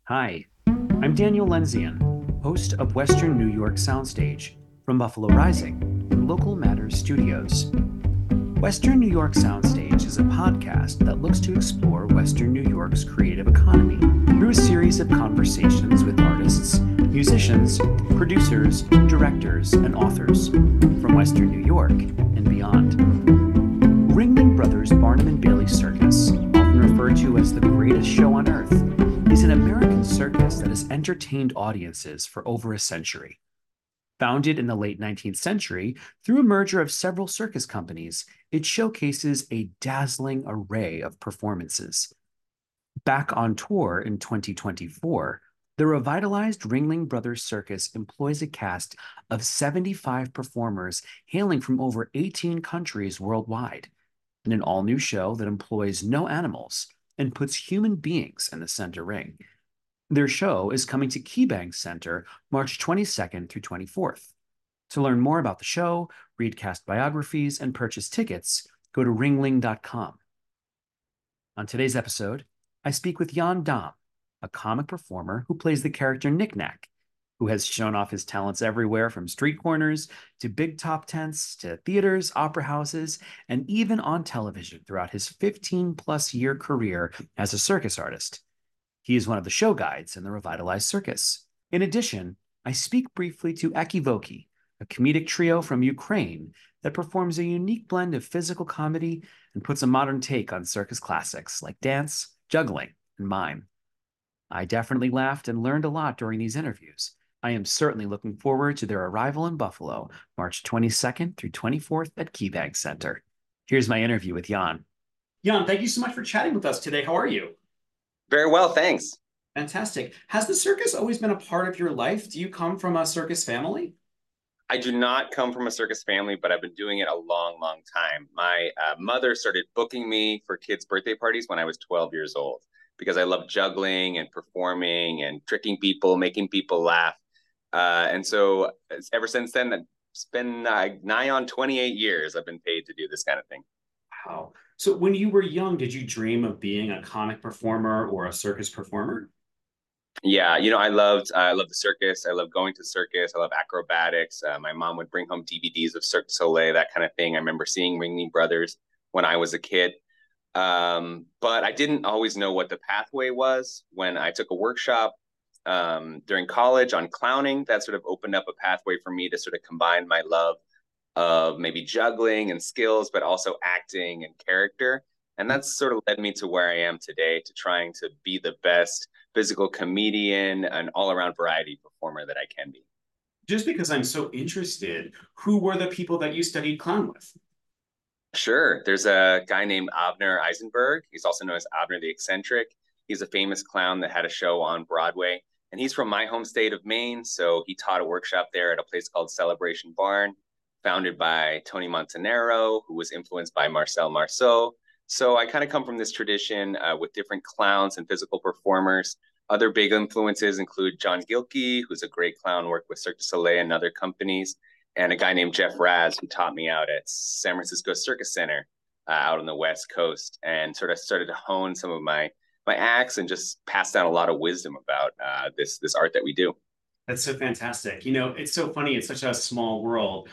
Hi, I'm Daniel Lenzian, host of Western New York Soundstage from Buffalo Rising and Local Matters Studios. Western New York Soundstage is a podcast that looks to explore Western New York's creative economy through a series of conversations with artists, musicians, producers, directors, and authors from Western New York and beyond. Ringling Brothers Barnum and Bailey Circus, often referred to as the greatest show on earth, is an American circus that has entertained audiences for over a century. Founded in the late 19th century through a merger of several circus companies, it showcases a dazzling array of performances. Back on tour in 2024, the revitalized Ringling Brothers Circus employs a cast of 75 performers hailing from over 18 countries worldwide, in an all-new show that employs no animals and puts human beings in the center ring. Their show is coming to KeyBank Center March 22nd through 24th. To learn more about the show, read cast biographies, and purchase tickets, go to ringling.com. On today's episode, I speak with Jan Dam, a comic performer who plays the character Knick Knack, who has shown off his talents everywhere from street corners to big top tents to theaters, opera houses, and even on television throughout his 15-plus year career as a circus artist. He is one of the show guides in the revitalized circus. In addition, I speak briefly to Ekivoki, a comedic trio from Ukraine that performs a unique blend of physical comedy and puts a modern take on circus classics like dance, juggling, and mime. I definitely laughed and learned a lot during these interviews. I am certainly looking forward to their arrival in Buffalo, March 22nd through 24th at KeyBank Center. Here's my interview with Jan. Jan, thank you so much for chatting with us today. How are you? Very well, thanks. Fantastic. Has the circus always been a part of your life? Do you come from a circus family? I do not come from a circus family, but I've been doing it a long, long time. My mother started booking me for kids' birthday parties when I was 12 years old because I love juggling and performing and tricking people, making people laugh. And so ever since then, it's been nigh on 28 years I've been paid to do this kind of thing. Wow. So when you were young, did you dream of being a comic performer or a circus performer? Yeah, I love the circus. I love going to circus. I love acrobatics. My mom would bring home DVDs of Cirque du Soleil, that kind of thing. I remember seeing Ringling Brothers when I was a kid. But I didn't always know what the pathway was. When I took a workshop during college on clowning, that sort of opened up a pathway for me to sort of combine my love of maybe juggling and skills, but also acting and character. And that's sort of led me to where I am today, to trying to be the best physical comedian and all around variety performer that I can be. Just because I'm so interested, who were the people that you studied clown with? Sure. There's a guy named Abner Eisenberg. He's also known as Abner the Eccentric. He's a famous clown that had a show on Broadway. And he's from my home state of Maine. So he taught a workshop there at a place called Celebration Barn, founded by Tony Montanaro, who was influenced by Marcel Marceau. So I kind of come from this tradition with different clowns and physical performers. Other big influences include John Gilkey, who's a great clown, worked with Cirque du Soleil and other companies, and a guy named Jeff Raz, who taught me out at San Francisco Circus Center out on the West Coast, and sort of started to hone some of my acts and just pass down a lot of wisdom about this art that we do. That's so fantastic. It's so funny. It's such a small world.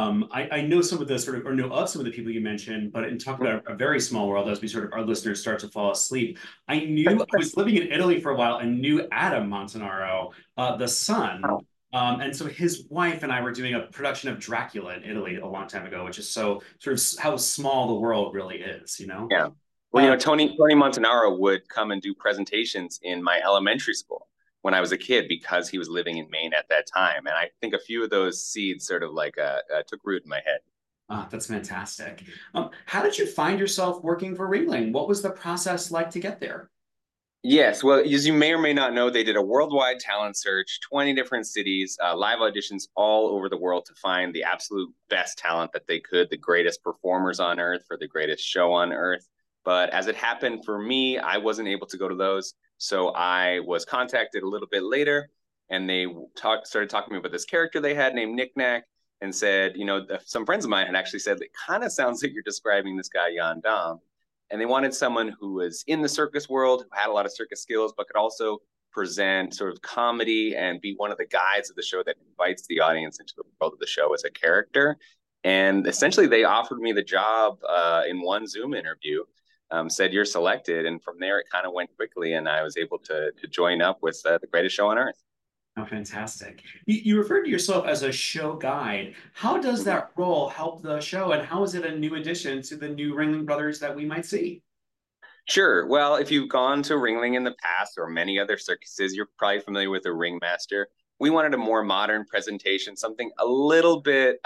I know some of the sort of, or know of some of the people you mentioned, but in talking about a very small world, as we sort of, our listeners start to fall asleep, I was living in Italy for a while and knew Adam Montanaro, the son. And so his wife and I were doing a production of Dracula in Italy a long time ago, which is so sort of how small the world really is, you know? Yeah. Well, Uh, Tony Montanaro would come and do presentations in my elementary school when I was a kid because he was living in Maine at that time, and I think a few of those seeds sort of like took root in my head. that's fantastic. How did you find yourself working for Ringling? What was the process like to get there? Yes, well, as you may or may not know, they did a worldwide talent search, 20 different cities, live auditions all over the world to find the absolute best talent that they could, the greatest performers on earth for the greatest show on earth. But as it happened for me, I wasn't able to go to those. So I was contacted a little bit later, and they started talking to me about this character they had named Knick Knack, and said, some friends of mine had actually said, it kind of sounds like you're describing this guy, Jan Dam, and they wanted someone who was in the circus world, who had a lot of circus skills, but could also present sort of comedy and be one of the guides of the show that invites the audience into the world of the show as a character. And essentially, they offered me the job in one Zoom interview, said you're selected. And from there, it kind of went quickly. And I was able to join up with the greatest show on earth. Oh, fantastic. You referred to yourself as a show guide. How does that role help the show, and how is it a new addition to the new Ringling Brothers that we might see? Sure. Well, if you've gone to Ringling in the past or many other circuses, you're probably familiar with a ringmaster. We wanted a more modern presentation, something a little bit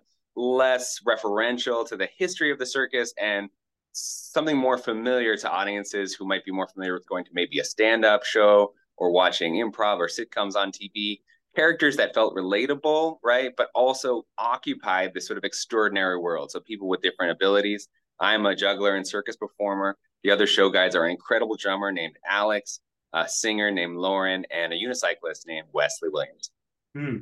less referential to the history of the circus and something more familiar to audiences who might be more familiar with going to maybe a stand-up show or watching improv or sitcoms on TV. Characters that felt relatable, right? But also occupied this sort of extraordinary world. So people with different abilities. I'm a juggler and circus performer. The other show guides are an incredible drummer named Alex, a singer named Lauren, and a unicyclist named Wesley Williams. Hmm.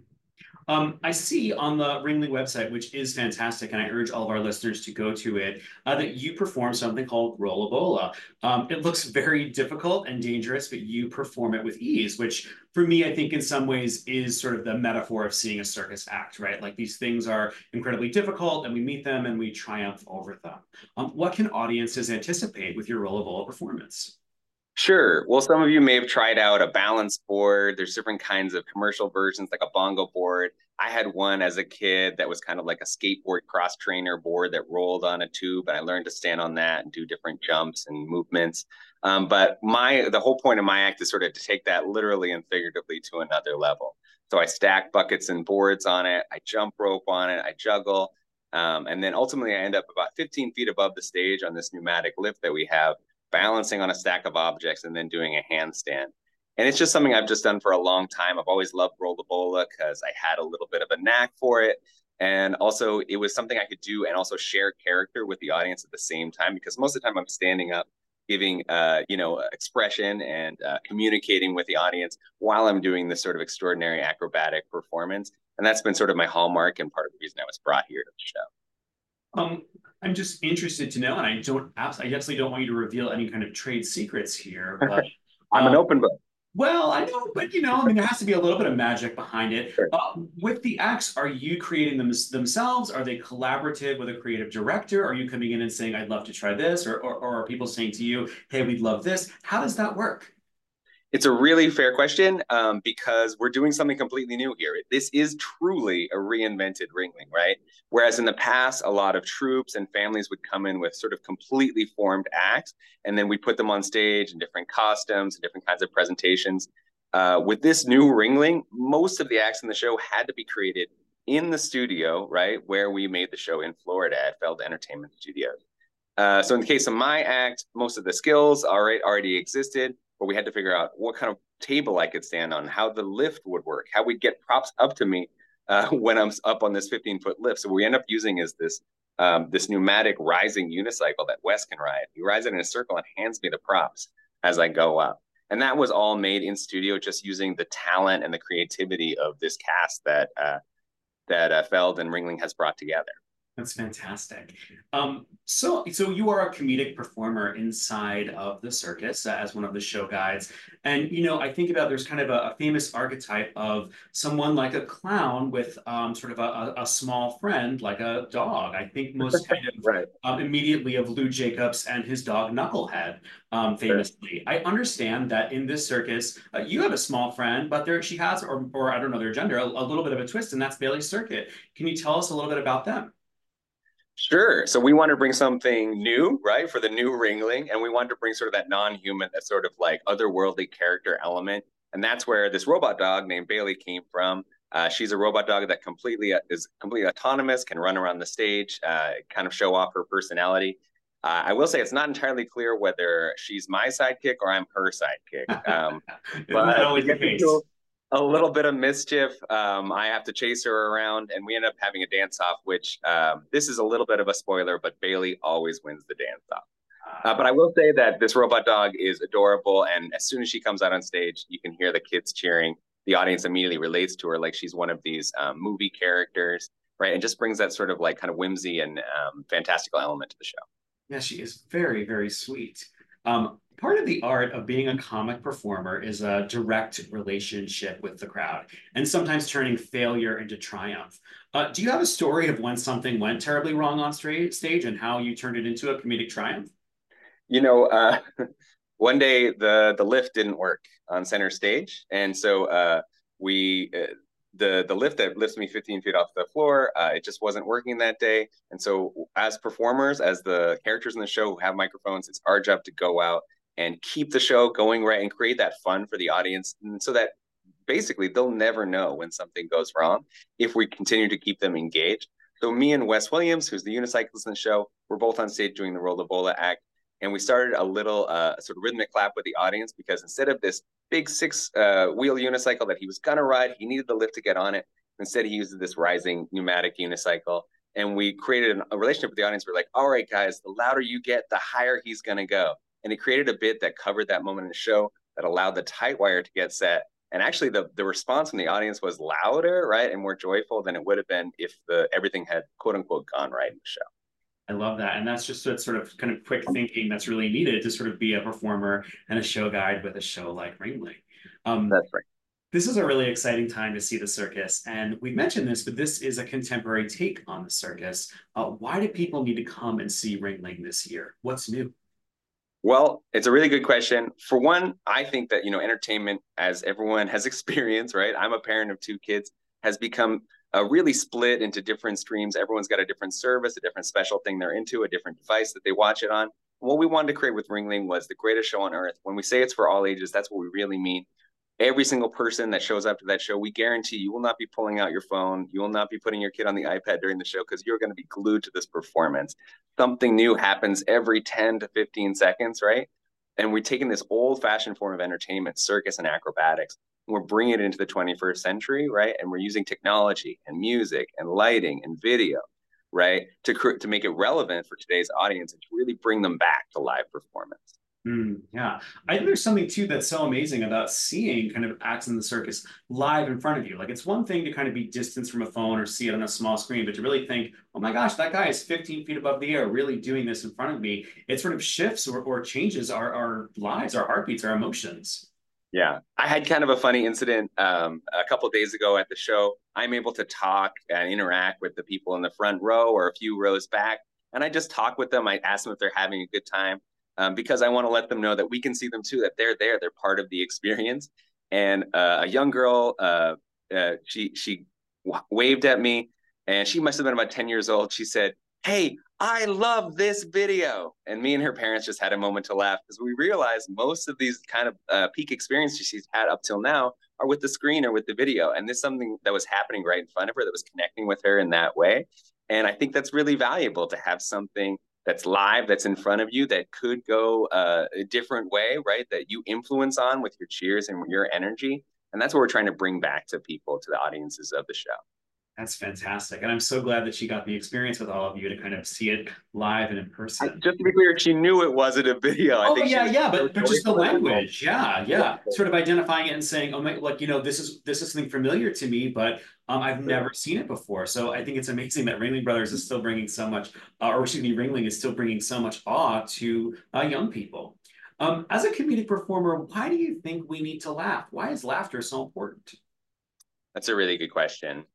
I see on the Ringling website, which is fantastic, and I urge all of our listeners to go to it, that you perform something called Rollabola. It looks very difficult and dangerous, but you perform it with ease, which for me, I think in some ways is sort of the metaphor of seeing a circus act, right? Like these things are incredibly difficult and we meet them and we triumph over them. What can audiences anticipate with your Rollabola performance? Sure. Well, some of you may have tried out a balance board. There's different kinds of commercial versions, like a bongo board. I had one as a kid that was kind of like a skateboard cross trainer board that rolled on a tube, and I learned to stand on that and do different jumps and movements. But the whole point of my act is sort of to take that literally and figuratively to another level. So I stack buckets and boards on it. I jump rope on it. I juggle. And then ultimately, I end up about 15 feet above the stage on this pneumatic lift that we have, balancing on a stack of objects and then doing a handstand. And it's just something I've just done for a long time. I've always loved Rollabola because I had a little bit of a knack for it. And also it was something I could do and also share character with the audience at the same time, because most of the time I'm standing up giving expression and communicating with the audience while I'm doing this sort of extraordinary acrobatic performance. And that's been sort of my hallmark and part of the reason I was brought here to the show. I'm just interested to know, and I absolutely don't want you to reveal any kind of trade secrets here, but I'm an open book. well, I know, but I mean, there has to be a little bit of magic behind it. Sure. With the acts, are you creating them themselves? Are they collaborative with a creative director? Are you coming in and saying, "I'd love to try this," or are people saying to you, "Hey, we'd love this"? How does that work? It's a really fair question, because we're doing something completely new here. This is truly a reinvented Ringling, right? Whereas in the past, a lot of troops and families would come in with sort of completely formed acts, and then we put them on stage in different costumes and different kinds of presentations. With this new Ringling, most of the acts in the show had to be created in the studio, right, where we made the show in Florida at Feld Entertainment Studios. So in the case of my act, most of the skills already existed, but we had to figure out what kind of table I could stand on, how the lift would work, how we'd get props up to me when I'm up on this 15-foot lift. So what we end up using is this pneumatic rising unicycle that Wes can ride. He rides it in a circle and hands me the props as I go up. And that was all made in studio, just using the talent and the creativity of this cast that Feld and Ringling has brought together. That's fantastic. So you are a comedic performer inside of the circus as one of the show guides. And, I think about there's kind of a famous archetype of someone like a clown with sort of a small friend like a dog. I think most kind of Right. Immediately of Lou Jacobs and his dog Knucklehead, famously. Sure. I understand that in this circus, you have a small friend, but she has, or I don't know their gender, a little bit of a twist, and that's Bailey Circuit. Can you tell us a little bit about them? Sure. So we wanted to bring something new, right, for the new Ringling, and we wanted to bring sort of that non-human, that sort of like otherworldly character element, and that's where this robot dog named Bailey came from. She's a robot dog that is completely autonomous, can run around the stage, kind of show off her personality. I will say it's not entirely clear whether she's my sidekick or I'm her sidekick. Isn't that always the case? A little bit of mischief. I have to chase her around, and we end up having a dance off, which this is a little bit of a spoiler, but Bailey always wins the dance off. But I will say that this robot dog is adorable, and as soon as she comes out on stage, you can hear the kids cheering. The audience immediately relates to her like she's one of these movie characters, right? And just brings that sort of like kind of whimsy and fantastical element to the show. Yeah, she is very, very sweet. Part of the art of being a comic performer is a direct relationship with the crowd and sometimes turning failure into triumph. Do you have a story of when something went terribly wrong on stage and how you turned it into a comedic triumph? You know, one day the lift didn't work on center stage, and so we the lift that lifts me 15 feet off the floor, it just wasn't working that day. And so, as performers, as the characters in the show who have microphones, it's our job to go out and keep the show going right and create that fun for the audience, and so that basically they'll never know when something goes wrong if we continue to keep them engaged. So me and Wes Williams, who's the unicyclist in the show, we're both on stage doing the Roll the Bola act, and we started a little sort of rhythmic clap with the audience because instead of this big six wheel unicycle that he was gonna ride, he needed the lift to get on it. Instead, he used this rising pneumatic unicycle, and we created a relationship with the audience. We're like, all right, guys, the louder you get, the higher he's gonna go. And it created a bit that covered that moment in the show that allowed the tight wire to get set. And actually, the response from the audience was louder, right, and more joyful than it would have been if everything had quote unquote gone right in the show. I love that. And that's just sort of kind of quick thinking that's really needed to sort of be a performer and a show guide with a show like Ringling. That's right. This is a really exciting time to see the circus. And we mentioned this, but this is a contemporary take on the circus. Why do people need to come and see Ringling this year? What's new? Well, it's a really good question. For one, I think that, entertainment, as everyone has experienced, right? I'm a parent of two kids, has become really split into different streams. Everyone's got a different service, a different special thing they're into, a different device that they watch it on. What we wanted to create with Ringling was the greatest show on earth. When we say it's for all ages, that's what we really mean. Every single person that shows up to that show, we guarantee you will not be pulling out your phone. You will not be putting your kid on the iPad during the show because you're going to be glued to this performance. Something new happens every 10 to 15 seconds, right? And we're taking this old fashioned form of entertainment, circus and acrobatics, and we're bringing it into the 21st century, right? And we're using technology and music and lighting and video, right? To make it relevant for today's audience and to really bring them back to live performance. Yeah, I think there's something too that's so amazing about seeing kind of acts in the circus live in front of you. Like it's one thing to kind of be distanced from a phone or see it on a small screen, but to really think, oh my gosh, that guy is 15 feet above the air, really doing this in front of me. It sort of shifts or changes our lives, our heartbeats, our emotions. Yeah, I had kind of a funny incident a couple of days ago at the show. I'm able to talk and interact with the people in the front row or a few rows back, and I just talk with them. I ask them if they're having a good time because I want to let them know that we can see them too, that they're there, they're part of the experience. And a young girl, she waved at me, and she must have been about 10 years old. She said, "Hey, I love this video." And me and her parents just had a moment to laugh because we realized most of these kind of peak experiences she's had up till now are with the screen or with the video. And this is something that was happening right in front of her that was connecting with her in that way. And I think that's really valuable to have something that's live, that's in front of you, that could go a different way, right? That you influence on with your cheers and your energy. And that's what we're trying to bring back to people, to the audiences of the show. That's fantastic. And I'm so glad that she got the experience with all of you to kind of see it live and in person. Just to be clear, she knew it wasn't a video. Oh, yeah, but just the language. Yeah. Sort of identifying it and saying, oh my, like, this is something familiar to me, but I've never seen it before. So I think it's amazing that Ringling Brothers is still bringing so much, Ringling is still bringing so much awe to young people. As a comedic performer, why do you think we need to laugh? Why is laughter so important? That's a really good question.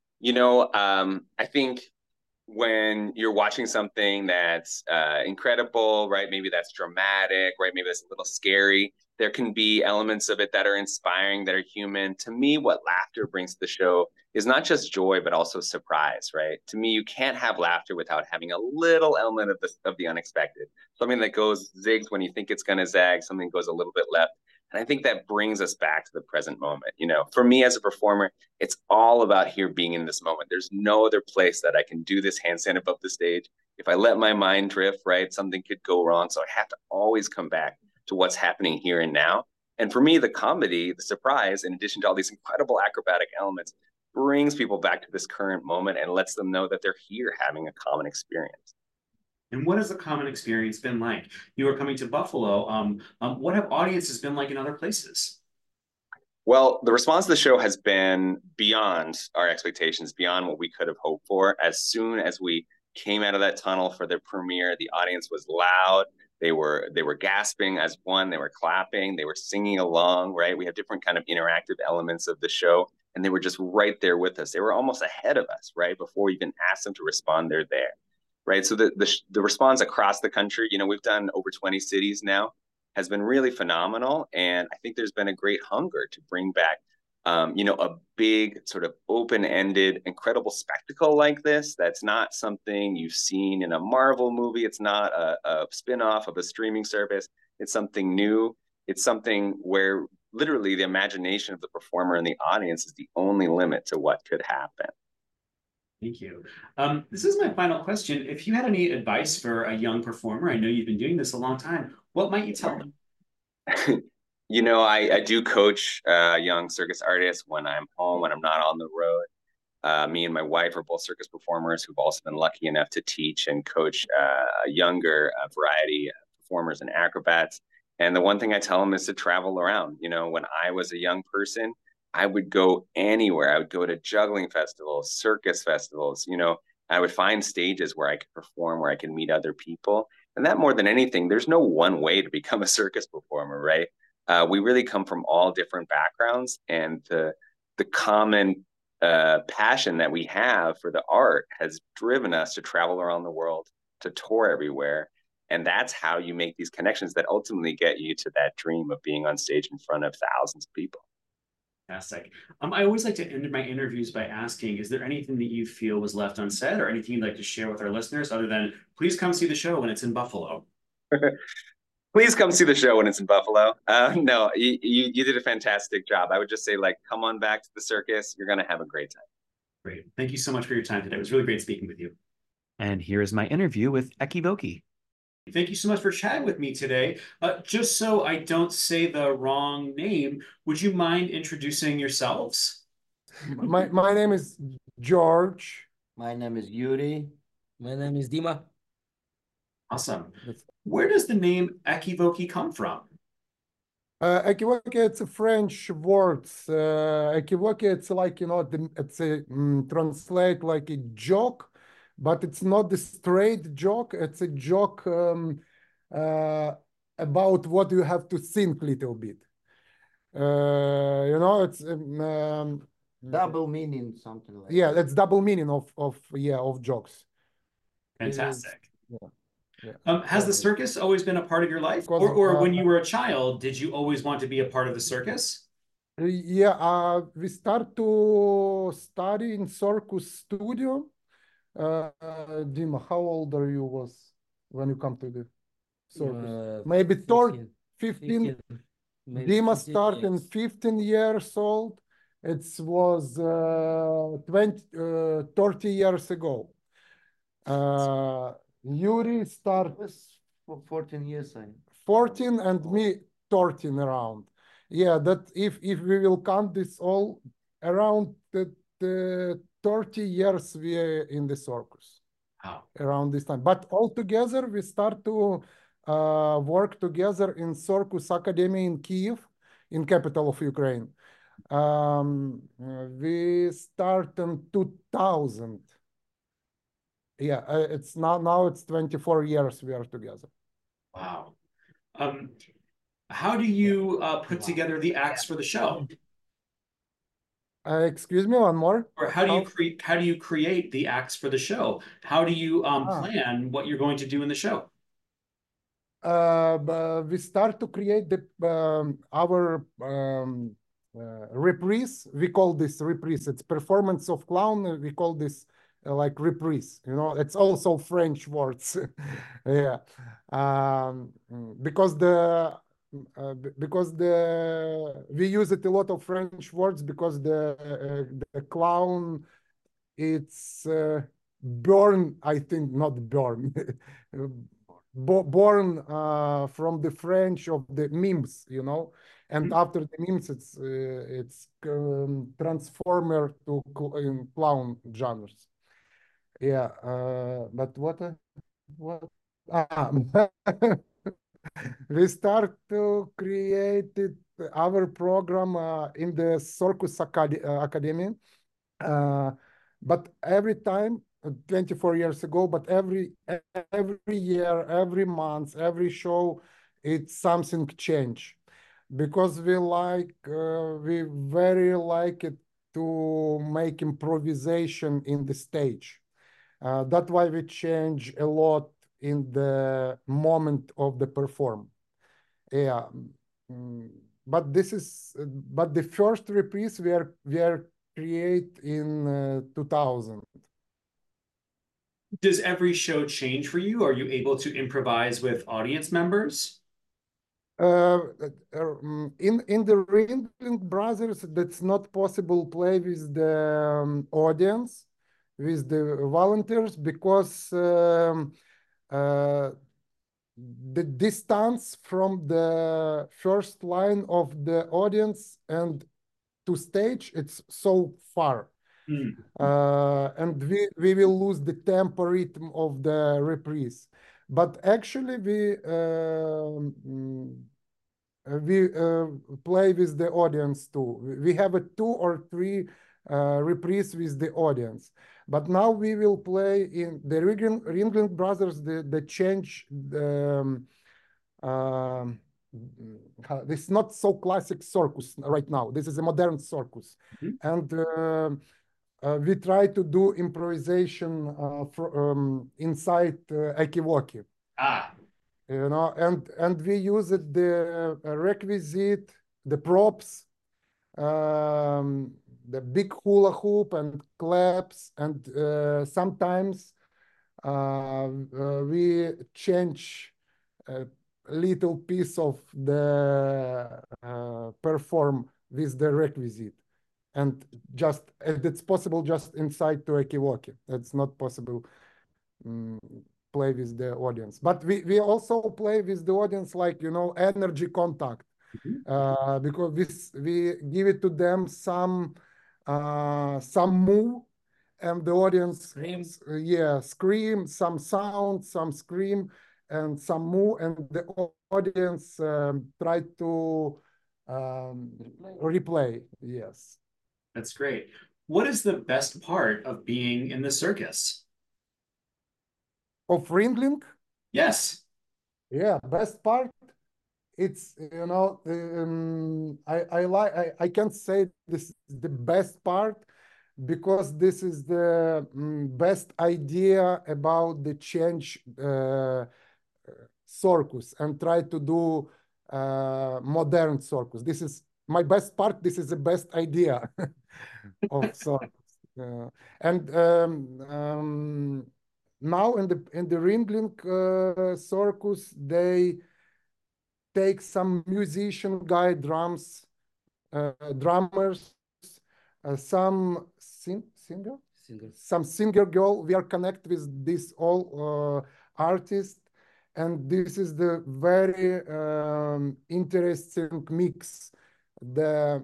I think when you're watching something that's incredible, right? Maybe that's dramatic, right? Maybe that's a little scary. There can be elements of it that are inspiring, that are human. To me, what laughter brings to the show is not just joy, but also surprise, right? To me, you can't have laughter without having a little element of the unexpected. Something that goes zigs when you think it's going to zag, something goes a little bit left. And I think that brings us back to the present moment. For me as a performer, it's all about here being in this moment. There's no other place that I can do this handstand above the stage. If I let my mind drift, right, something could go wrong. So I have to always come back to what's happening here and now. And for me, the comedy, the surprise, in addition to all these incredible acrobatic elements, brings people back to this current moment and lets them know that they're here having a common experience. And what has the common experience been like? You are coming to Buffalo. What have audiences been like in other places? Well, the response to the show has been beyond our expectations, beyond what we could have hoped for. As soon as we came out of that tunnel for the premiere, the audience was loud. They were gasping as one. They were clapping. They were singing along. Right. We have different kind of interactive elements of the show, and they were just right there with us. They were almost ahead of us. Right before we even asked them to respond, they're there. Right. So the response across the country, we've done over 20 cities now, has been really phenomenal, and I think there's been a great hunger to bring back a big sort of open-ended, incredible spectacle like this. That's not something you've seen in a Marvel movie. It's not a spin-off of a streaming service. It's something new. It's something where literally the imagination of the performer and the audience is the only limit to what could happen. Thank you. This is my final question. If you had any advice for a young performer, I know you've been doing this a long time, what might you tell them? I do coach young circus artists when I'm home, when I'm not on the road. Me and my wife are both circus performers who've also been lucky enough to teach and coach a younger variety of performers and acrobats. And the one thing I tell them is to travel around. When I was a young person, I would go anywhere. I would go to juggling festivals, circus festivals. I would find stages where I could perform, where I could meet other people. And that more than anything, there's no one way to become a circus performer, right? We really come from all different backgrounds, and the common passion that we have for the art has driven us to travel around the world, to tour everywhere. And that's how you make these connections that ultimately get you to that dream of being on stage in front of thousands of people. Fantastic. I always like to end my interviews by asking, is there anything that you feel was left unsaid or anything you'd like to share with our listeners other than please come see the show when it's in Buffalo? Please come see the show when it's in Buffalo. No, you did a fantastic job. I would just say, come on back to the circus. You're going to have a great time. Great. Thank you so much for your time today. It was really great speaking with you. And here is my interview with Eki Voki. Thank you so much for chatting with me today. Just so I don't say the wrong name, would you mind introducing yourselves? My name is George. My name is Yuri. My name is Dima. Awesome. Where does the name Eki Voki come from? Equivoque, it's a French word. Equivoque, it's like, it's a translate like a joke, but it's not the straight joke. It's a joke about what you have to think a little bit. It's double meaning, something like yeah, that's double meaning of jokes. Fantastic. Yeah. Has the circus always been a part of your life? Or when you were a child, did you always want to be a part of the circus? Yeah, we start to study in circus studio. Dima, how old are you when you come to the circus? Maybe 15. 15. Dima started 15 years old. It was 30 years ago. Yuri started 14 years. 14 and me 13 around. Yeah, that if we will count this all around the 30 years we are in the circus. Wow. Around this time. But all together we start to work together in Circus Academy in Kyiv, in capital of Ukraine. We start in 2000. Yeah, it's now it's 24 years we are together. Wow. How do you put together the acts for the show? Excuse me, one more. Or how do you create the acts for the show? How do you plan what you're going to do in the show? We start to create our reprise. We call this reprise. It's performance of clown. We call this like reprise. It's also French words. Yeah, because we use it a lot of French words because the clown, it's born, I think, not born, born from the French of the mimes, and after the mimes, it's transformer to clown genres. Yeah, but what? We start to create our program in the Circus Academy, but every time 24 years ago, but every year, every month, every show, it's something change, because we very like it to make improvisation in the stage. That's why we change a lot in the moment of the perform. Yeah. Mm, but the first reprise we are create in 2000. Does every show change for you? Are you able to improvise with audience members? In the Ringling Brothers, that's not possible play with the audience, with the volunteers, because the distance from the first line of the audience and to stage, it's so far. And we will lose the tempo rhythm of the reprise. But actually, we play with the audience too. We have a 2 or 3 reprise with the audience. But now we will play in the Ringling Brothers, the change. This is not so classic circus right now. This is a modern circus. And we try to do improvisation inside Ekivoki. And we use the requisite, the props, the big hula hoop and claps, and sometimes we change a little piece of the perform with the requisite. And it's possible just inside to Ekivoki. It's not possible play with the audience. But we also play with the audience, like, energy contact. Because we give it to them some move, and the audience Screams. Scream, some sound, some scream, and some move, and the audience try to replay. Yes. That's great. What is the best part of being in the circus? Of Ringling? Yes. Yeah, best part. It's I can't say this is the best part, because this is the best idea about the change circus and try to do modern circus. This is my best part. This is the best idea of circus. And now in the Ringling circus, they take some musician guy, drummers, some singer, some singer girl. We are connected with this all artists, and this is the very interesting mix. The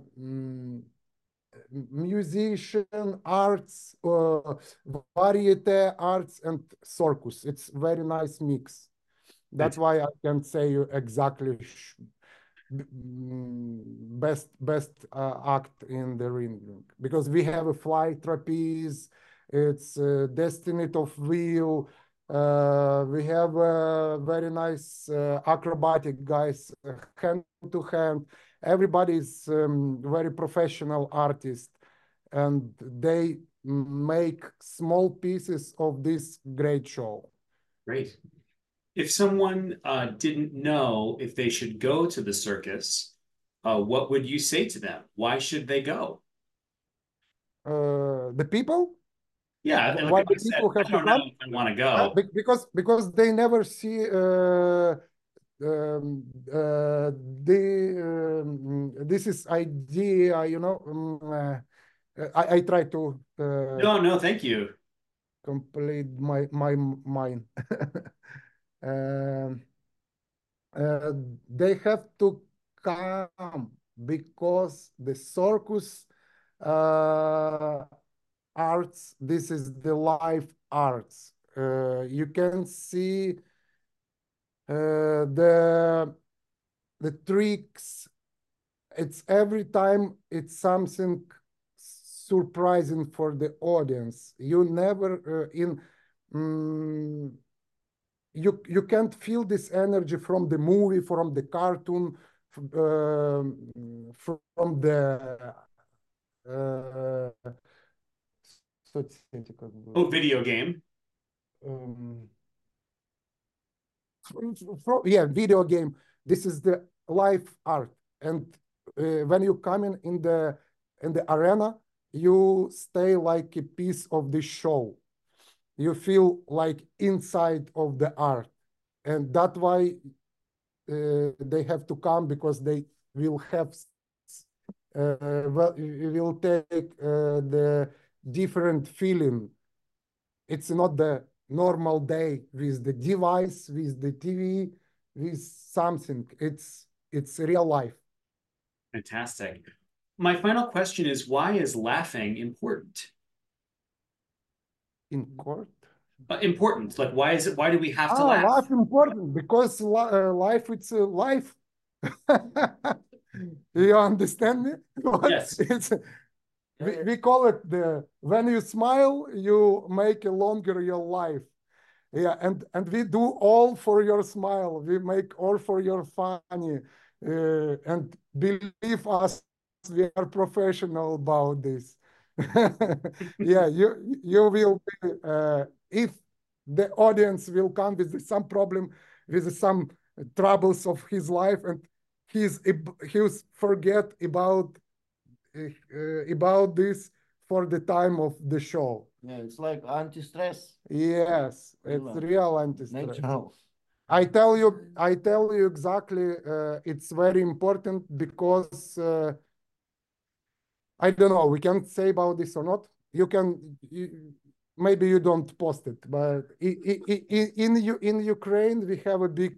musician arts, variety arts, and circus. It's very nice mix. That's why I can say you exactly best act in the Ringling, because we have a fly trapeze. It's destiny of wheel. We have very nice acrobatic guys, hand to hand. Everybody is very professional artist, and they make small pieces of this great show. Great. If someone didn't know if they should go to the circus, what would you say to them? Why should they go? The people? Yeah, like Why if the I said, people I have to don't know come? if I want to go. Because they never see this is idea, I try to No, thank you. complete my mind. Um, they have to come because the circus arts, this is the live arts. You can see the tricks. It's every time it's something surprising for the audience. You never you can't feel this energy from the movie, from the cartoon, from the video game. Yeah, video game. This is the live art, and when you come in the arena, you stay like a piece of the show. You feel like inside of the art, and that's why they have to come, because they will have will take the different feeling. It's not the normal day with the device, with the TV, with something. It's real life. Fantastic. My final question is, why is laughing important? In court? Important. Like, why do we have to laugh? Laugh important, because life, it's life. You understand me? Yes. We call it when you smile, you make longer your life. Yeah, and we do all for your smile. We make all for your funny. And believe us, we are professional about this. Yeah, you will be, if the audience will come with some problem, with some troubles of his life, and he's forget about this for the time of the show. Yeah, it's like anti-stress. Yes, it's real anti-stress. Natural. I tell you exactly. It's very important, because I don't know. We can say about this or not. Maybe you don't post it, but in Ukraine we have a big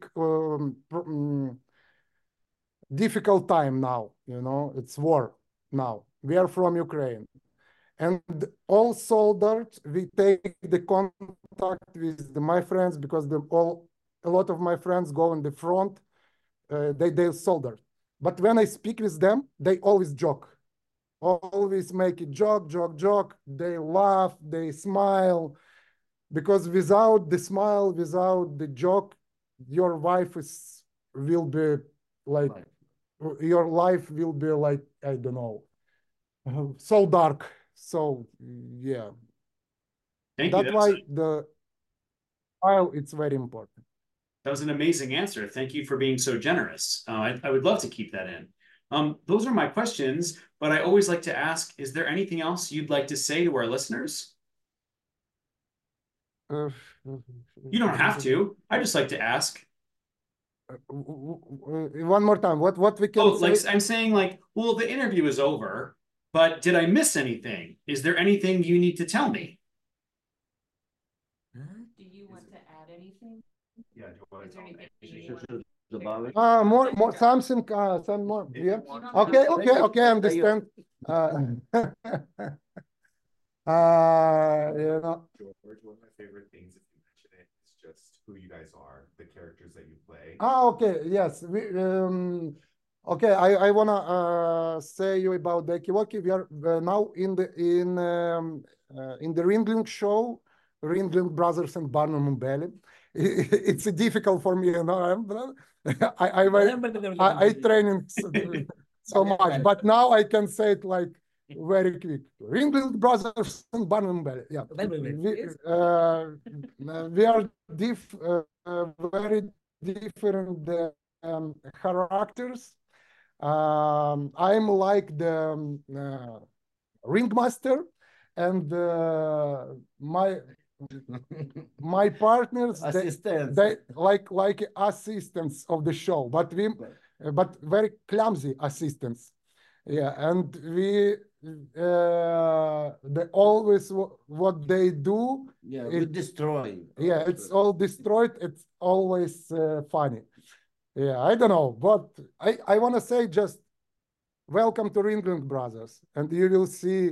difficult time now. It's war now. We are from Ukraine, and all soldiers, we take the contact with my friends, because a lot of my friends go in the front. They soldiers, but when I speak with them, they always joke. Always make a joke. They laugh, they smile, because without the smile, without the joke, your life will be like, your life will be like, I don't know, so dark. So yeah, that's why the smile, it's very important. That was an amazing answer. Thank you for being so generous. I would love to keep that in. Those are my questions, but I always like to ask, is there anything else you'd like to say to our listeners? You don't have to. I just like to ask. One more time. What we can say? Like I'm saying, like, well, the interview is over, but did I miss anything? Is there anything you need to tell me? Do you want to add anything? Yeah, do you want to Is there tell me? anything More something, some more. Yeah. Okay. Understand. George, one of my favorite things, if you mention it, is just who you guys are, the characters that you play. Okay. Yes. Okay. I wanna say you about the Ekivoki. We are now in the Ringling show, Ringling Brothers and Barnum and Bailey. It's difficult for me, I training so much, but now I can say it like very quick. Ringling Brothers and Barnum and Bailey. Yeah, we are very different characters. I'm like the ringmaster, and my partners, they like assistants of the show, but very clumsy assistants. Yeah, and they always what they do. Yeah, we destroy. Yeah, it's all destroyed. It's always funny. Yeah, I don't know, but I want to say just welcome to Ringling Brothers, and you will see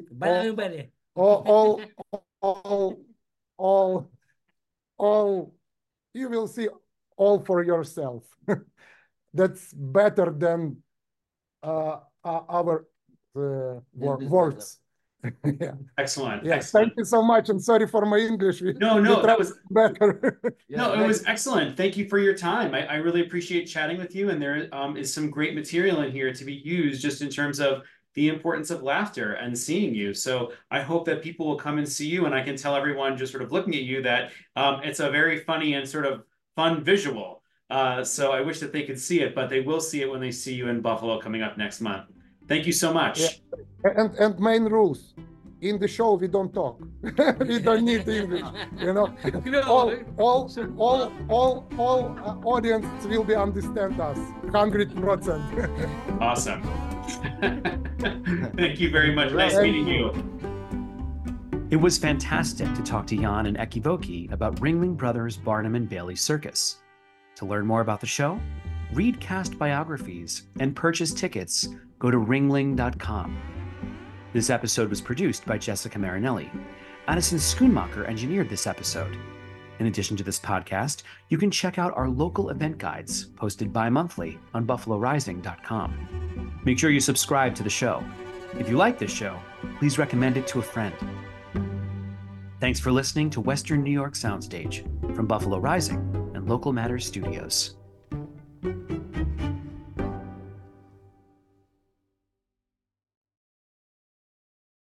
all you will see all for yourself. That's better than our words. Yeah. Excellent. Yeah. Excellent. Thank you so much. And sorry for my English. No, We try that was better. no, it was excellent. Thank you for your time. I really appreciate chatting with you. And there is some great material in here to be used just in terms of the importance of laughter and seeing you. So I hope that people will come and see you. And I can tell everyone just sort of looking at you that it's a very funny and sort of fun visual. So I wish that they could see it, but they will see it when they see you in Buffalo coming up next month. Thank you so much. Yeah. And main rules. In the show, we don't talk. We don't need English. You know, all audience will be understand us 100%. Awesome. Thank you very much. Nice meeting you. It was fantastic to talk to Jan and Ekivoki about Ringling Brothers Barnum and Bailey Circus. To learn more about the show, read cast biographies, and purchase tickets, go to ringling.com. This episode was produced by Jessica Marinelli. Addison Schoonmaker engineered this episode. In addition to this podcast, you can check out our local event guides posted bi-monthly on buffalorising.com. Make sure you subscribe to the show. If you like this show, please recommend it to a friend. Thanks for listening to Western New York Soundstage from Buffalo Rising and Local Matters Studios.